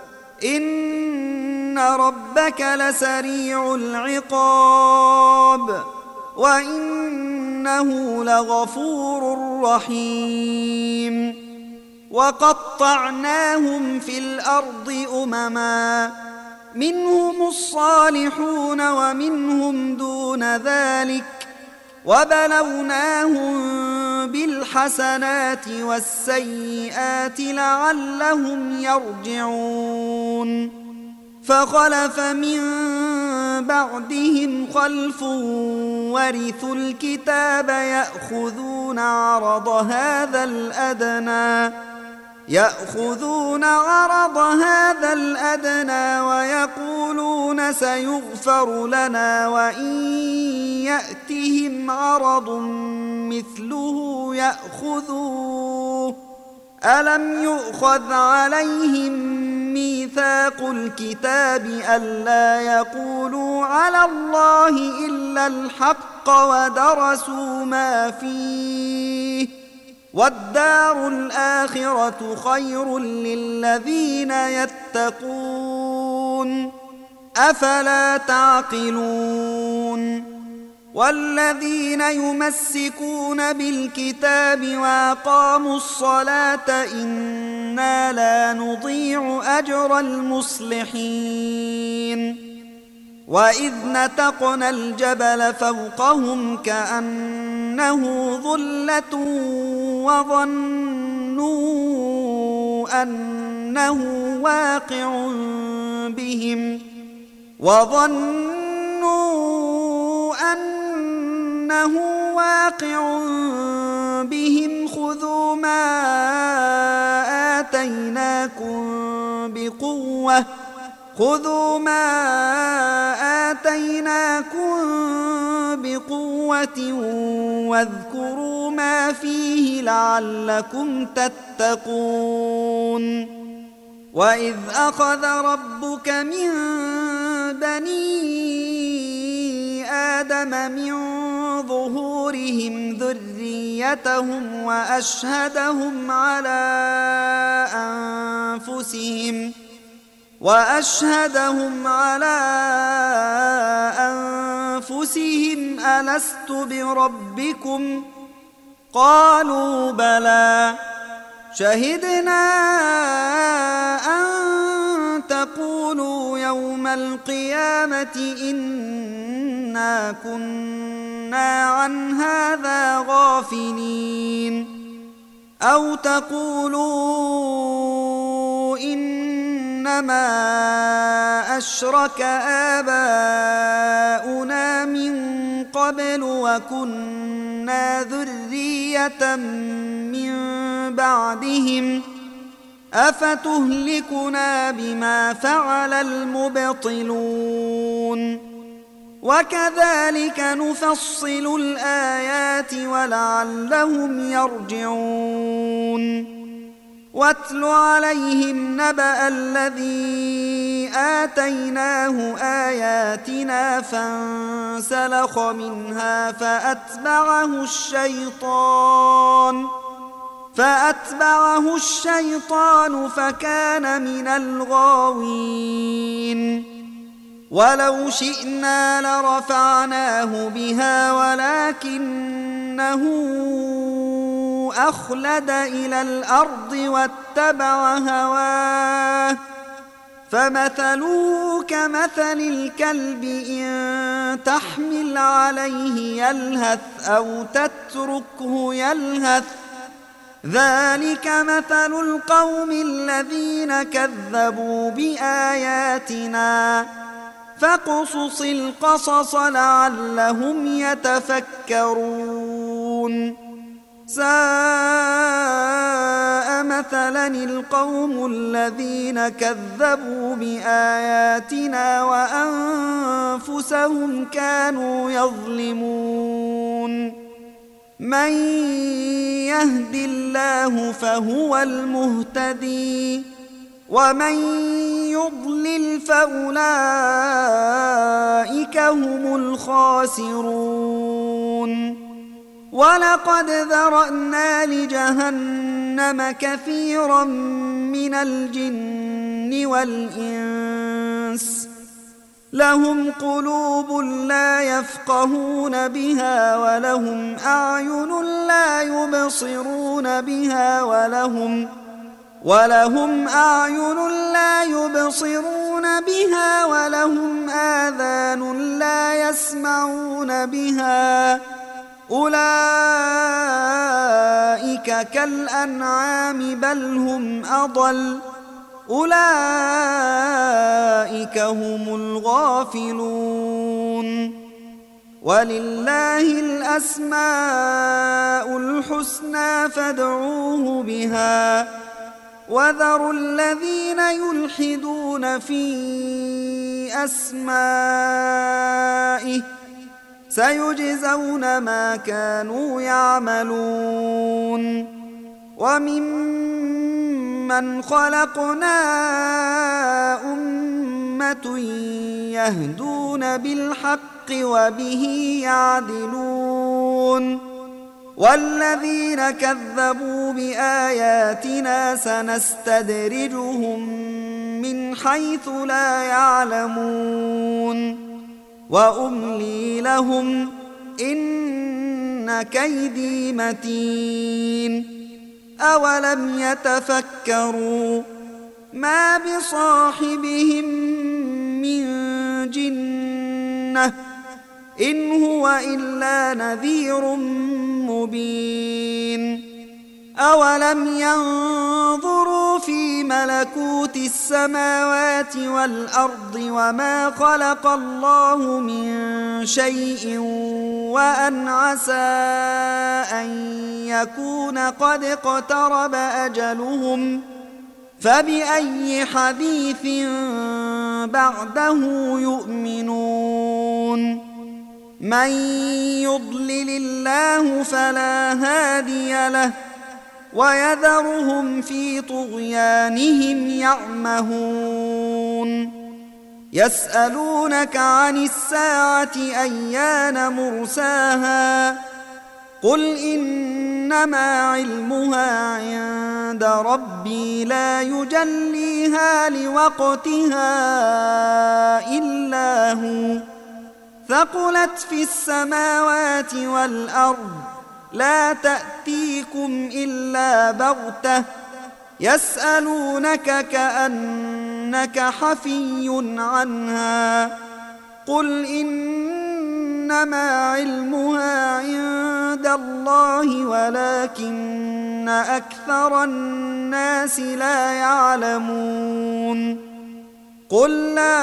إن ربك لسريع العقاب وإنه لغفور رحيم. وقطعناهم في الأرض أمما منهم الصالحون ومنهم دون ذلك وبلوناهم بالحسنات والسيئات لعلهم يرجعون. فخلف من بعدهم خلف ورثوا الكتاب يأخذون عرض هذا الأدنى ويقولون سيغفر لنا وإن يأتهم عرض مثله يأخذوه ألم يؤخذ عليهم ميثاق الكتاب ألا يقولوا على الله إلا الحق ودرسوا ما فيه والدار الآخرة خير للذين يتقون أفلا تعقلون والذين يمسكون بالكتاب وأقاموا الصلاة إنا لا نضيع أجر المصلحين وإذ نتقنا الجبل فوقهم كأنه ظلة وظنوا أنه واقع بهم خذوا ما آتيناكم بقوة واذكروا ما فيه لعلكم تتقون وإذ أخذ ربك من بني آدم من ظهورهم ذريتهم وأشهدهم على أنفسهم ألست بربكم قالوا بلى شهدنا أن تقولوا يوم القيامة إنا كنا عن هذا غافلين أو تقولوا إنما أشرك آباؤنا من قبل وكنا ذرية من بعدهم أفتهلكنا بما فعل المبطلون وكذلك نفصل الآيات ولعلهم يرجعون واتل عليهم نبأ الذي آتيناه آياتنا فانسلخ منها فأتبعه الشيطان فكان من الغاوين ولو شئنا لرفعناه بها ولكنه أخلد إلى الأرض واتبع هواه فمثله كمثل الكلب إن تحمل عليه يلهث أو تتركه يلهث ذلك مثل القوم الذين كذبوا بآياتنا فاقصص القصص لعلهم يتفكرون ساء مثلا القوم الذين كذبوا بآياتنا وأنفسهم كانوا يظلمون من يهد الله فهو المهتدي ومن يضلل فأولئك هم الخاسرون ولقد ذرأنا لجهنم كثيرا من الجن والإنس لهم قلوب لا يفقهون بها ولهم أعين لا يبصرون بها ولهم آذان لا يسمعون بها أولئك كالأنعام بل هم أضل أولئك هم الغافلون ولله الأسماء الحسنى فادعوه بها وذروا الذين يلحدون في أسمائه سيجزون ما كانوا يعملون ومما ممن خلقنا أمة يهدون بالحق وبه يعدلون والذين كذبوا بآياتنا سنستدرجهم من حيث لا يعلمون وأملي لهم إن كيدي متين أولم يتفكروا ما بصاحبهم من جنة إن هو إلا نذير مبين أولم ينظروا في ملكوت السماوات والأرض وما خلق الله من شيء وأن عسى أن يكون قد اقترب أجلهم فبأي حديث بعده يؤمنون من يضلل الله فلا هادي له ويذرهم في طغيانهم يعمهون يسألونك عن الساعة أيان مرساها قل إنما علمها عند ربي لا يجليها لوقتها إلا هو ثقلت في السماوات والأرض لا تأتيكم إلا بغتة يسألونك كأنك حفي عنها قل إنما علمها عند الله ولكن أكثر الناس لا يعلمون قل لا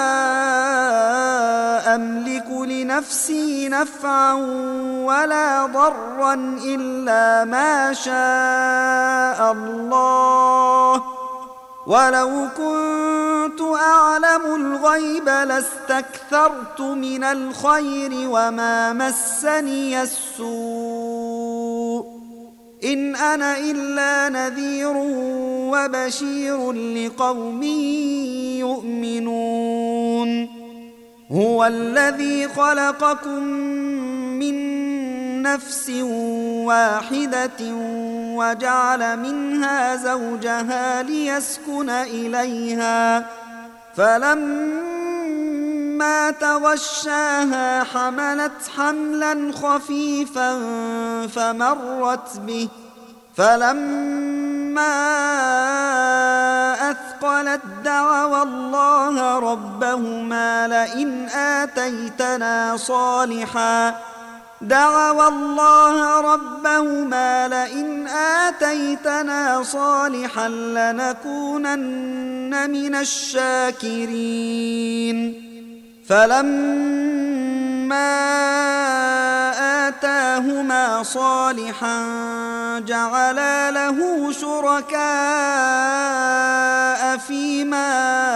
أملك لنفسي نفعا ولا ضرا إلا ما شاء الله ولو كنت أعلم الغيب لاستكثرت من الخير وما مسني السوء إن أنا إلا نذير وبشير لقوم يؤمنون هو الذي خلقكم من نفس واحدة وجعل منها زوجها ليسكن إليها فلما تغشاها حملت حملا خفيفا فمرت به فلما أثقلت دعوا الله ربهما لئن آتيتنا صالحا لنكونن من الشاكرين فلما آتاهما صالحا جعلا له شركاء فيما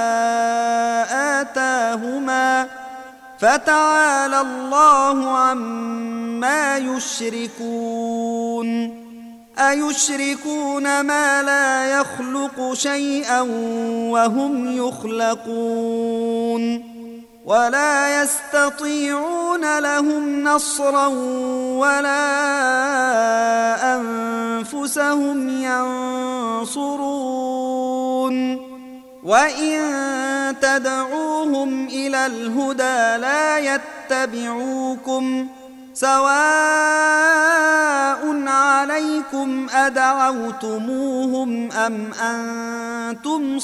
آتاهما فتعالى الله عما يشركون أيشركون ما لا يخلق شيئا وهم يخلقون ولا يستطيعون لهم نصرا ولا أنفسهم ينصرون وإن تدعوهم إلى الهدى لا يتبعوكم سواء عليكم أدعوتموهم أم أنتم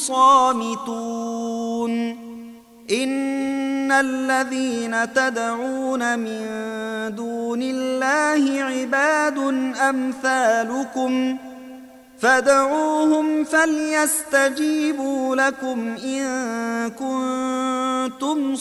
صامتون إن الذين تدعون من دون الله عباد أمثالكم فادعوهم فليستجيبوا لكم إن كنتم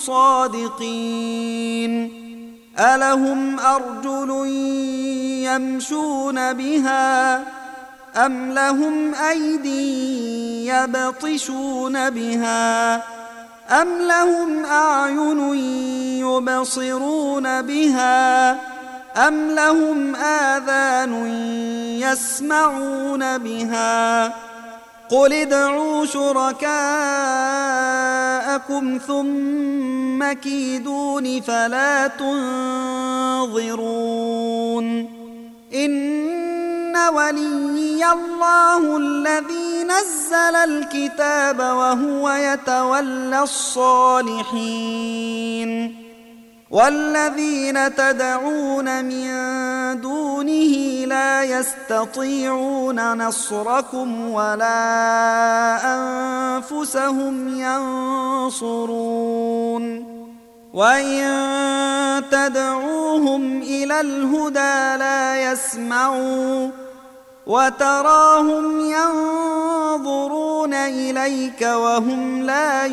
صادقين ألهم أرجل يمشون بها أم لهم أيدي يبطشون بها أم لهم أعين يبصرون بها أم لهم آذان يسمعون بها قل ادعوا شركاءكم ثم كيدون فلا تنظرون إن وليي الله الذي نزل الكتاب وهو يتولى الصالحين والذين تدعون من دونه لا يستطيعون نصركم ولا أنفسهم ينصرون وإن تدعوهم إلى الهدى لا يسمعوا وتراهم ينظرون إليك وهم لا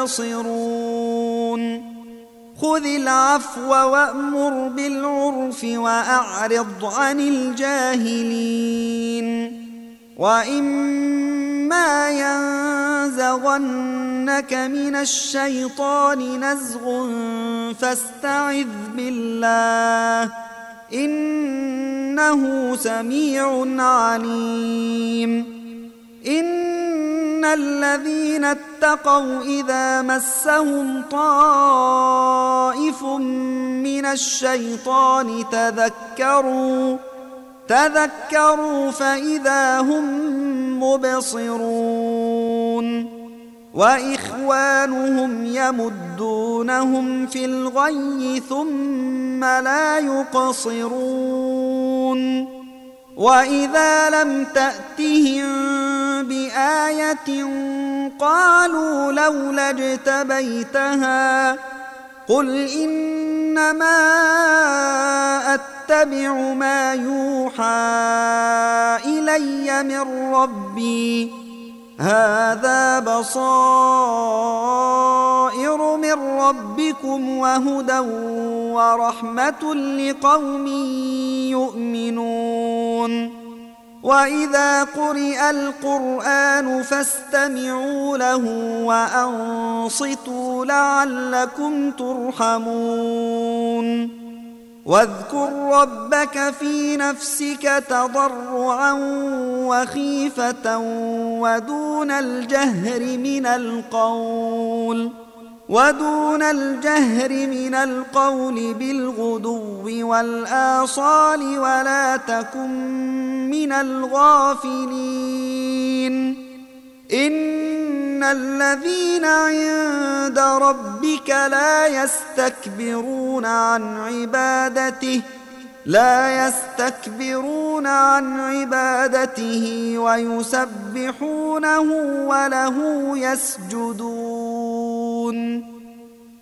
يبصرون خذ العفو وأمر بالعرف وأعرض عن الجاهلين وإما ينزغنك من الشيطان نزغ فاستعذ بالله إنه سميع عليم إن الذين اتقوا إذا مسهم طائف من الشيطان تذكروا فإذا هم مبصرون وإخوانهم يمدونهم في الغي ثم لا يقصرون وإذا لم تأتهم بآية قالوا لولا اجتبيتها قل إنما أتبع ما يوحى إلي من ربي هذا بصائر من ربكم وهدى ورحمة لقوم يؤمنون وإذا قرئ القرآن فاستمعوا له وأنصتوا لعلكم ترحمون واذكر ربك في نفسك تضرعا وخيفة ودون الجهر من القول بالغدو والآصال ولا تكن من الغافلين إن الذين عند ربك لا يستكبرون عن عبادته ويسبحونه وله يسجدون